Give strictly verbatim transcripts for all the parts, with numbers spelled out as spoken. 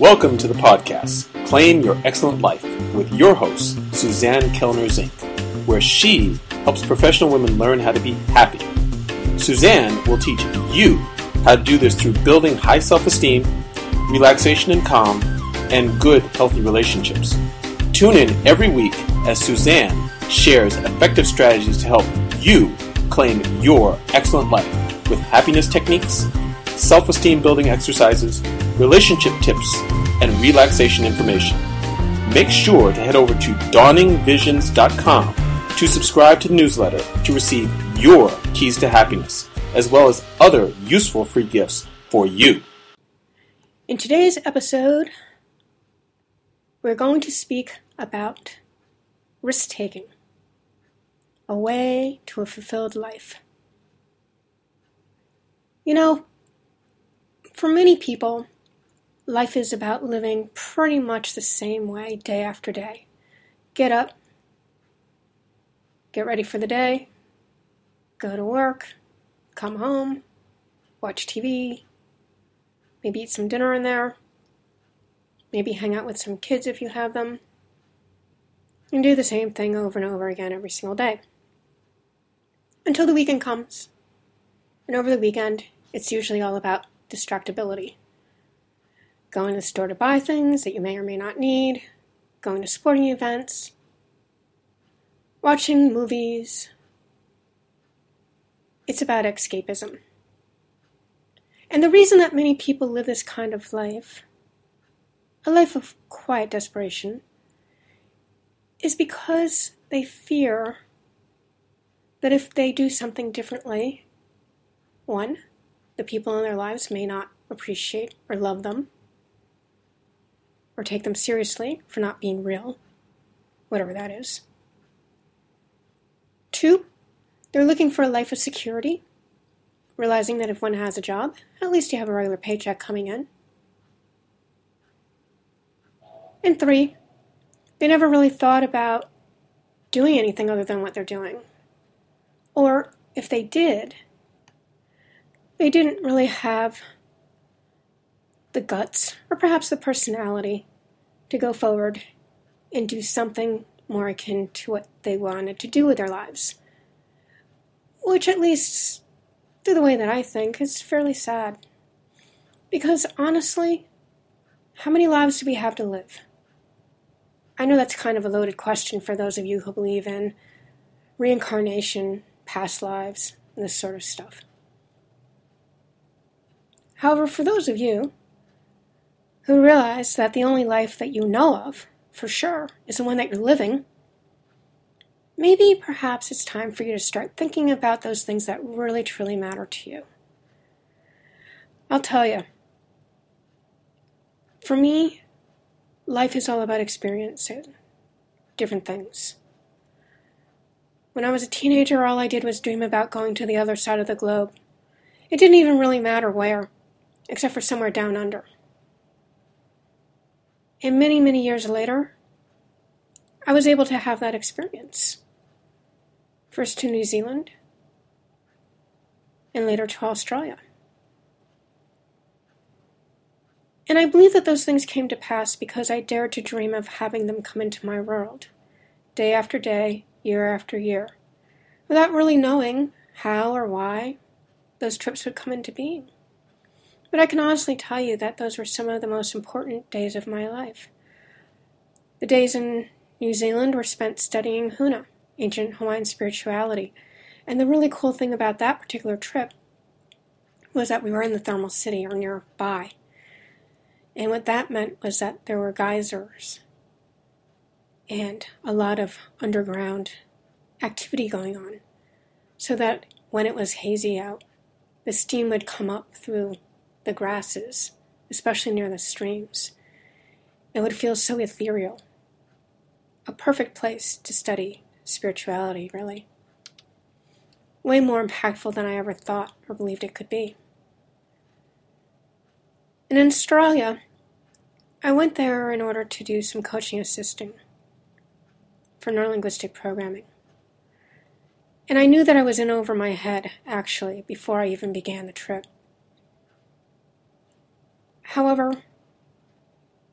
Welcome to the podcast, Claim Your Excellent Life, with your host, Suzanne Kellner Zink, where she helps professional women learn how to be happy. Suzanne will teach you how to do this through building high self-esteem, relaxation and calm, and good, healthy relationships. Tune in every week as Suzanne shares effective strategies to help you claim your excellent life with happiness techniques, self-esteem building exercises, relationship tips, and relaxation information. Make sure to head over to dawning visions dot com to subscribe to the newsletter to receive your keys to happiness, as well as other useful free gifts for you. In today's episode, we're going to speak about risk-taking, a way to a fulfilled life. You know, for many people, life is about living pretty much the same way day after day. Get up, get ready for the day, go to work, come home, watch T V, maybe eat some dinner in there, maybe hang out with some kids if you have them, and do the same thing over and over again every single day. Until the weekend comes. And over the weekend, it's usually all about distractibility. Going to the store to buy things that you may or may not need, going to sporting events, watching movies. It's about escapism. And the reason that many people live this kind of life, a life of quiet desperation, is because they fear that if they do something differently, one, the people in their lives may not appreciate or love them, or take them seriously for not being real, whatever that is. Two, they're looking for a life of security, realizing that if one has a job, at least you have a regular paycheck coming in. And three, they never really thought about doing anything other than what they're doing. Or if they did, they didn't really have the guts, or perhaps the personality, to go forward and do something more akin to what they wanted to do with their lives. Which, at least through the way that I think, is fairly sad. Because honestly, how many lives do we have to live? I know that's kind of a loaded question for those of you who believe in reincarnation, past lives, and this sort of stuff. However, for those of you who realize that the only life that you know of, for sure, is the one that you're living, maybe perhaps it's time for you to start thinking about those things that really truly matter to you. I'll tell you, for me, life is all about experiencing different things. When I was a teenager, all I did was dream about going to the other side of the globe. It didn't even really matter where, except for somewhere down under. And many, many years later, I was able to have that experience. First to New Zealand, and later to Australia. And I believe that those things came to pass because I dared to dream of having them come into my world, day after day, year after year, without really knowing how or why those trips would come into being. But I can honestly tell you that those were some of the most important days of my life. The days in New Zealand were spent studying Huna, ancient Hawaiian spirituality. And the really cool thing about that particular trip was that we were in the thermal city or nearby. And what that meant was that there were geysers and a lot of underground activity going on. So that when it was hazy out, the steam would come up through the grasses, especially near the streams. It would feel so ethereal. A perfect place to study spirituality, really. Way more impactful than I ever thought or believed it could be. And in Australia, I went there in order to do some coaching assisting for neurolinguistic programming. And I knew that I was in over my head, actually, before I even began the trip. However,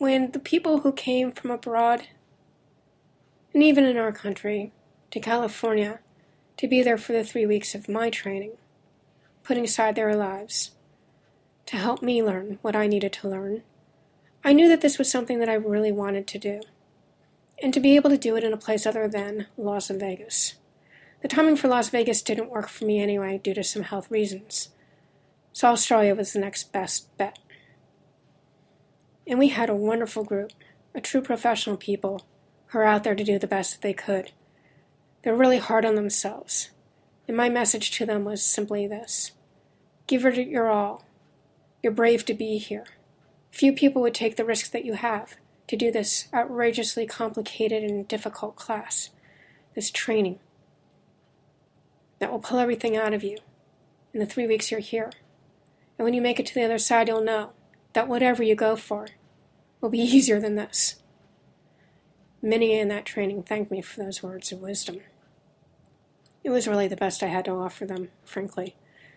when the people who came from abroad, and even in our country, to California to be there for the three weeks of my training, putting aside their lives to help me learn what I needed to learn, I knew that this was something that I really wanted to do, and to be able to do it in a place other than Las Vegas. The timing for Las Vegas didn't work for me anyway due to some health reasons, so Australia was the next best bet. And we had a wonderful group, a true professional people who are out there to do the best that they could. They're really hard on themselves, and my message to them was simply this: give it your all. You're brave to be here. Few people would take the risks that you have to do this outrageously complicated and difficult class, this training that will pull everything out of you in the three weeks you're here. And when you make it to the other side, you'll know that whatever you go for will be easier than this. Many in that training thanked me for those words of wisdom. It was really the best I had to offer them, frankly.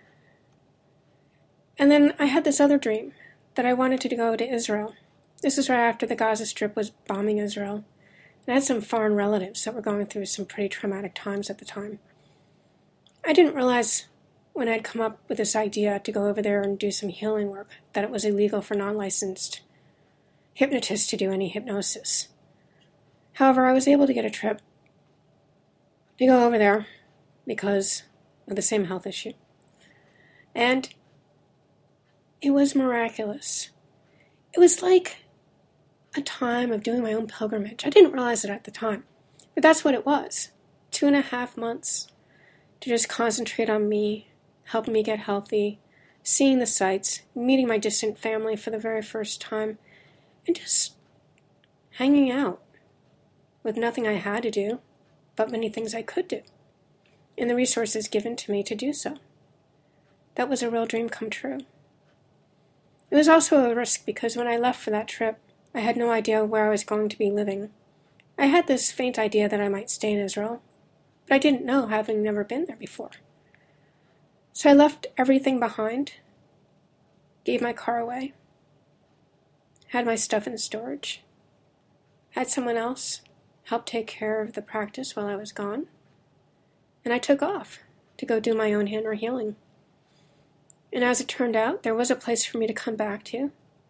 And then I had this other dream, that I wanted to go to Israel. This was right after the Gaza Strip was bombing Israel. And I had some foreign relatives that were going through some pretty traumatic times at the time. I didn't realize when I'd come up with this idea to go over there and do some healing work that it was illegal for non-licensed hypnotists to do any hypnosis. However, I was able to get a trip to go over there because of the same health issue. And it was miraculous. It was like a time of doing my own pilgrimage. I didn't realize it at the time, but that's what it was. Two and a half months to just concentrate on me, helping me get healthy, seeing the sights, meeting my distant family for the very first time, and just hanging out with nothing I had to do, but many things I could do, and the resources given to me to do so. That was a real dream come true. It was also a risk because when I left for that trip, I had no idea where I was going to be living. I had this faint idea that I might stay in Israel, but I didn't know, having never been there before. So I left everything behind, gave my car away, had my stuff in storage, had someone else help take care of the practice while I was gone, and I took off to go do my own inner healing. And as it turned out, there was a place for me to come back to,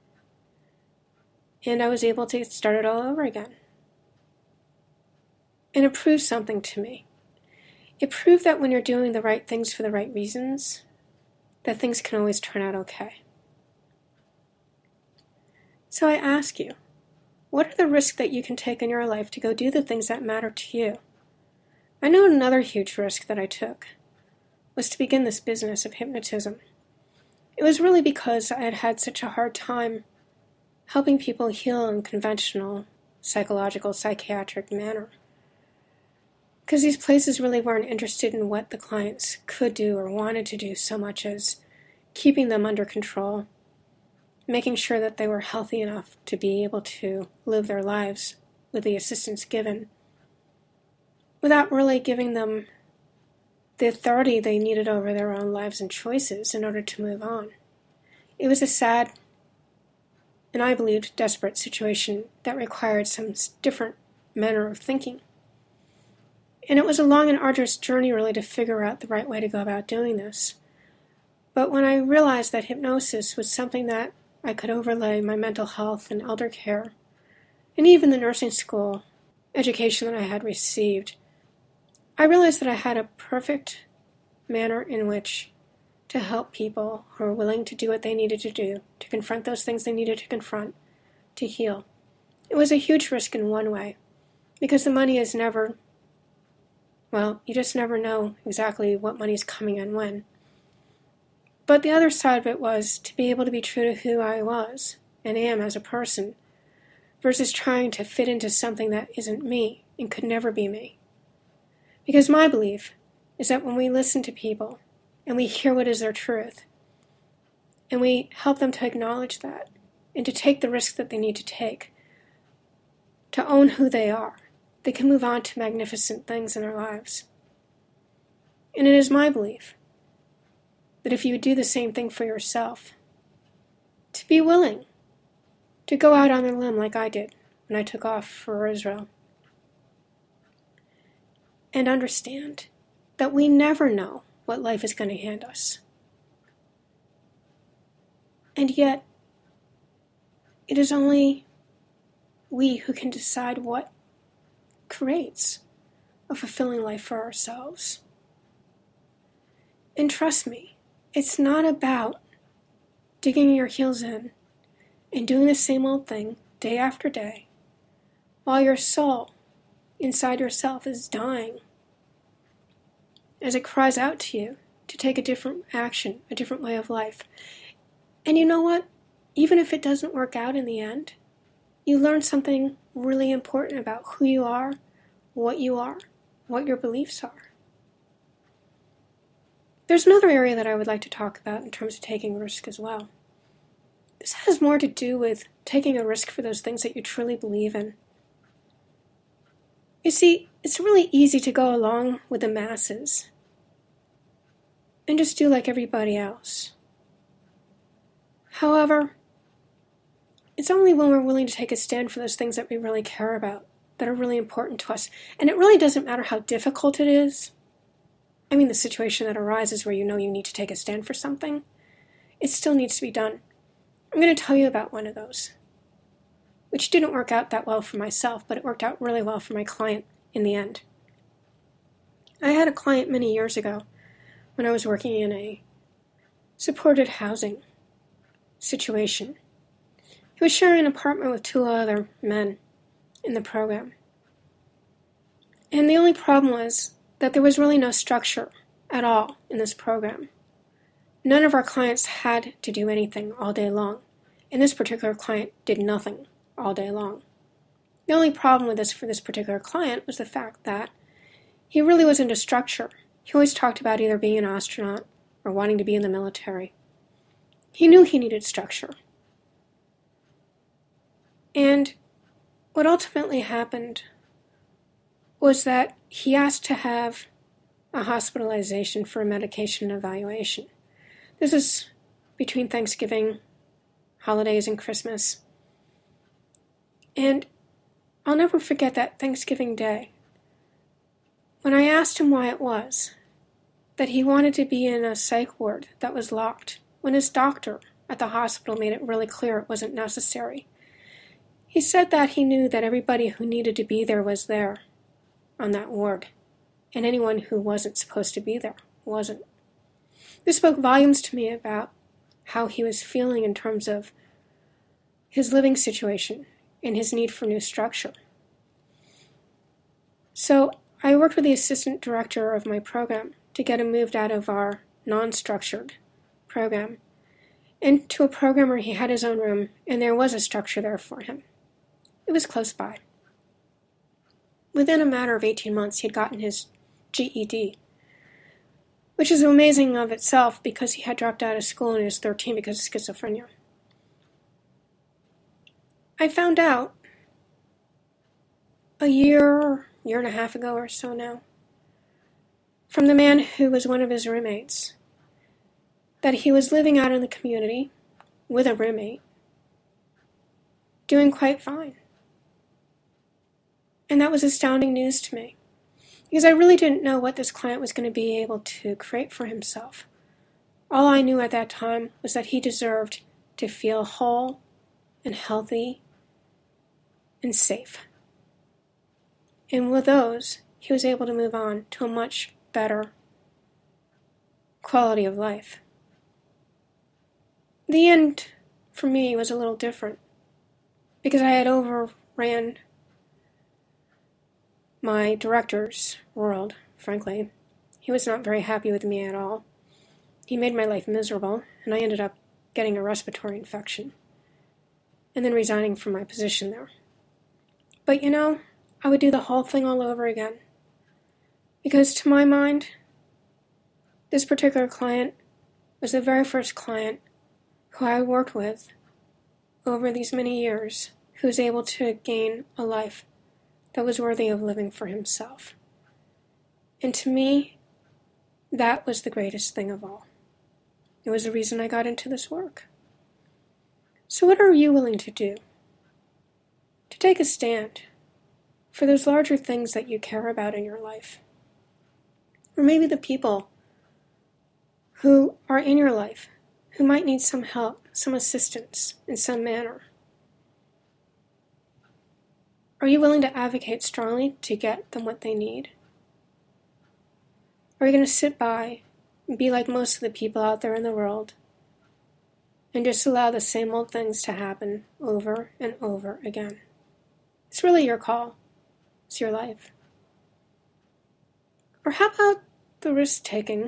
and I was able to get started all over again. And it proved something to me. It proved that when you're doing the right things for the right reasons, that things can always turn out okay. So I ask you, what are the risks that you can take in your life to go do the things that matter to you? I know another huge risk that I took was to begin this business of hypnotism. It was really because I had had such a hard time helping people heal in conventional psychological, psychiatric manner. Because these places really weren't interested in what the clients could do or wanted to do so much as keeping them under control, making sure that they were healthy enough to be able to live their lives with the assistance given, without really giving them the authority they needed over their own lives and choices in order to move on. It was a sad, and I believed desperate situation that required some different manner of thinking. And it was a long and arduous journey really to figure out the right way to go about doing this. But when I realized that hypnosis was something that I could overlay my mental health and elder care, and even the nursing school education that I had received, I realized that I had a perfect manner in which to help people who were willing to do what they needed to do, to confront those things they needed to confront, to heal. It was a huge risk in one way, because the money is never, well, you just never know exactly what money's coming and when. But the other side of it was to be able to be true to who I was and am as a person, versus trying to fit into something that isn't me and could never be me. Because my belief is that when we listen to people and we hear what is their truth, and we help them to acknowledge that and to take the risks that they need to take, to own who they are, they can move on to magnificent things in their lives. And it is my belief that if you would do the same thing for yourself, to be willing to go out on a limb like I did when I took off for Israel. And understand that we never know what life is going to hand us. And yet, it is only we who can decide what creates a fulfilling life for ourselves. And trust me, it's not about digging your heels in and doing the same old thing day after day while your soul inside yourself is dying as it cries out to you to take a different action, a different way of life. And you know what? Even if it doesn't work out in the end, you learn something really important about who you are, what you are, what your beliefs are. There's another area that I would like to talk about in terms of taking risk as well. This has more to do with taking a risk for those things that you truly believe in. You see, it's really easy to go along with the masses and just do like everybody else. However, it's only when we're willing to take a stand for those things that we really care about, that are really important to us. And it really doesn't matter how difficult it is. I mean, the situation that arises where you know you need to take a stand for something, it still needs to be done. I'm going to tell you about one of those, which didn't work out that well for myself, but it worked out really well for my client in the end. I had a client many years ago when I was working in a supported housing situation. He was sharing an apartment with two other men in the program. And the only problem was that there was really no structure at all in this program. None of our clients had to do anything all day long, and this particular client did nothing all day long. The only problem with this for this particular client was the fact that he really was into structure. He always talked about either being an astronaut or wanting to be in the military. He knew he needed structure. And what ultimately happened was that he asked to have a hospitalization for a medication evaluation. This is between Thanksgiving, holidays, and Christmas. And I'll never forget that Thanksgiving day when I asked him why it was that he wanted to be in a psych ward that was locked when his doctor at the hospital made it really clear it wasn't necessary. He said that he knew that everybody who needed to be there was there on that ward, and anyone who wasn't supposed to be there wasn't. This spoke volumes to me about how he was feeling in terms of his living situation and his need for new structure. So I worked with the assistant director of my program to get him moved out of our non-structured program into a program where he had his own room and there was a structure there for him. It was close by. Within a matter of eighteen months, he had gotten his G E D, which is amazing of itself because he had dropped out of school when he was thirteen because of schizophrenia. I found out a year, year and a half ago or so now, from the man who was one of his roommates, that he was living out in the community with a roommate, doing quite fine. And that was astounding news to me, because I really didn't know what this client was going to be able to create for himself. All I knew at that time was that he deserved to feel whole and healthy and safe. And with those, he was able to move on to a much better quality of life. The end, for me, was a little different, because I had overran my director's world, frankly. He was not very happy with me at all. He made my life miserable, and I ended up getting a respiratory infection, and then resigning from my position there. But you know, I would do the whole thing all over again. Because to my mind, this particular client was the very first client who I worked with over these many years who was able to gain a life that was worthy of living for himself. And to me, that was the greatest thing of all. It was the reason I got into this work. So what are you willing to do to take a stand for those larger things that you care about in your life. Or maybe the people who are in your life who might need some help, some assistance in some manner. Are you willing to advocate strongly to get them what they need? Or are you going to sit by and be like most of the people out there in the world and just allow the same old things to happen over and over again? It's really your call. It's your life. Or how about the risk-taking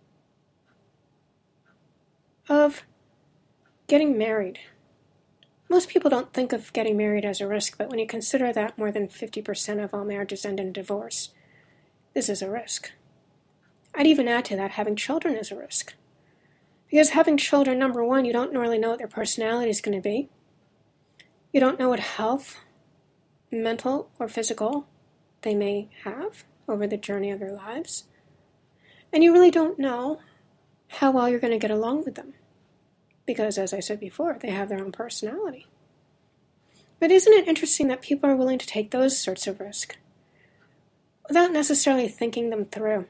of getting married? Most people don't think of getting married as a risk, but when you consider that more than fifty percent of all marriages end in divorce, this is a risk. I'd even add to that having children is a risk. Because having children, number one, you don't really know what their personality is going to be. You don't know what health, mental or physical, they may have over the journey of their lives. And you really don't know how well you're going to get along with them. Because, as I said before, they have their own personality. But isn't it interesting that people are willing to take those sorts of risks without necessarily thinking them through?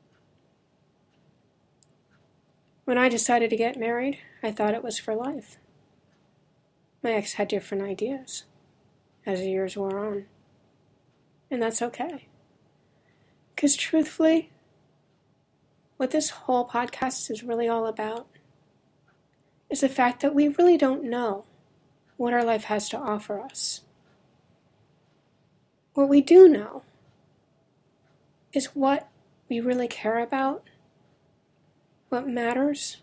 When I decided to get married, I thought it was for life. My ex had different ideas as the years wore on. And that's okay. Because truthfully, what this whole podcast is really all about is the fact that we really don't know what our life has to offer us. What we do know is what we really care about, what matters,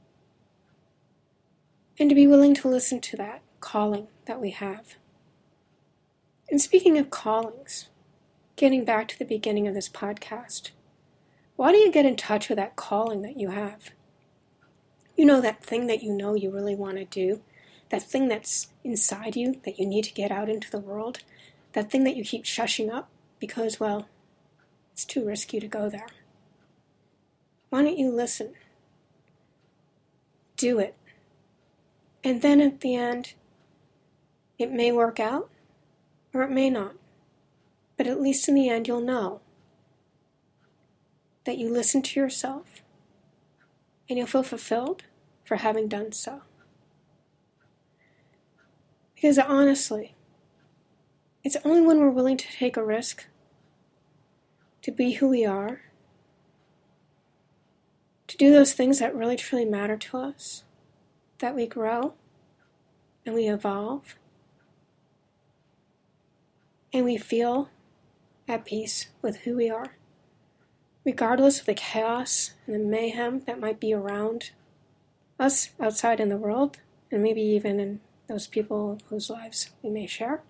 and to be willing to listen to that calling that we have. And speaking of callings, getting back to the beginning of this podcast, why do you get in touch with that calling that you have? You know, that thing that you know you really want to do, that thing that's inside you that you need to get out into the world, that thing that you keep shushing up because, well, it's too risky to go there. Why don't you listen? Do it. And then at the end, it may work out or it may not. But at least in the end, you'll know that you listened to yourself and you'll feel fulfilled for having done so. Because honestly, it's only when we're willing to take a risk, to be who we are, to do those things that really truly matter to us, that we grow and we evolve and we feel at peace with who we are, regardless of the chaos and the mayhem that might be around us outside in the world, and maybe even in those people whose lives we may share.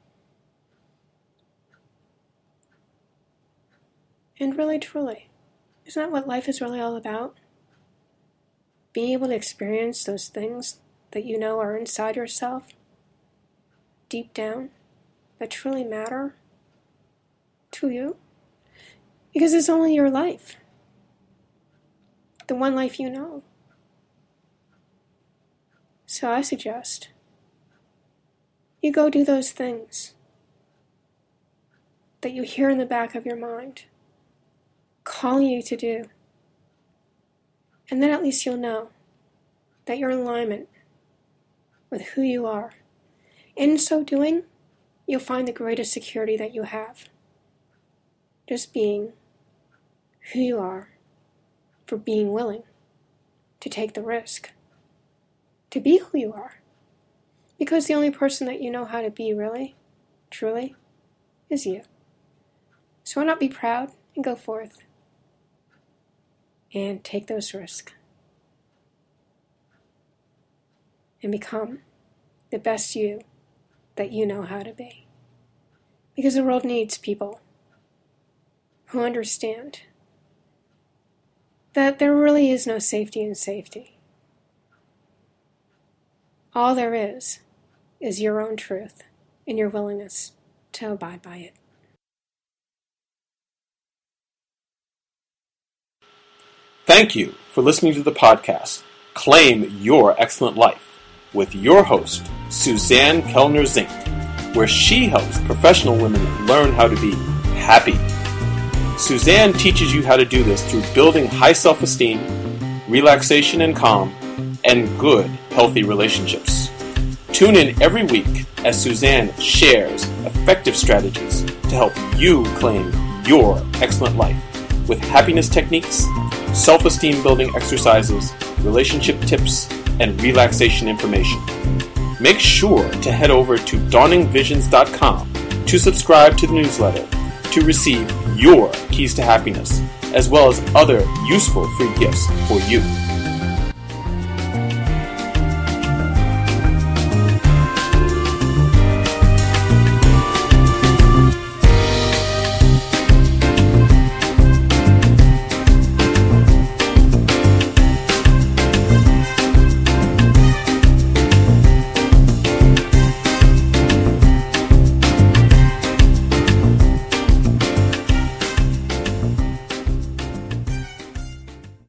And really, truly, isn't that what life is really all about? Being able to experience those things that you know are inside yourself, deep down, that truly matter to you. Because it's only your life. The one life you know. So I suggest you go do those things that you hear in the back of your mind, calling you to do. And then at least you'll know that you're in alignment with who you are. And in so doing, you'll find the greatest security that you have. Just being who you are, for being willing to take the risk, to be who you are. Because the only person that you know how to be really, truly, is you. So why not be proud and go forth and take those risks and become the best you that you know how to be. Because the world needs people who understand that there really is no safety in safety. All there is is your own truth and your willingness to abide by it. Thank you for listening to the podcast, Claim Your Excellent Life, with your host, Suzanne Kellner Zink. where she helps professional women learn how to be happy. Suzanne teaches you how to do this through building high self-esteem, relaxation and calm, and good, healthy relationships. Tune in every week as Suzanne shares effective strategies to help you claim your excellent life with happiness techniques, self-esteem building exercises, relationship tips, and relaxation information. Make sure to head over to dawning visions dot com to subscribe to the newsletter to receive your keys to happiness, as well as other useful free gifts for you.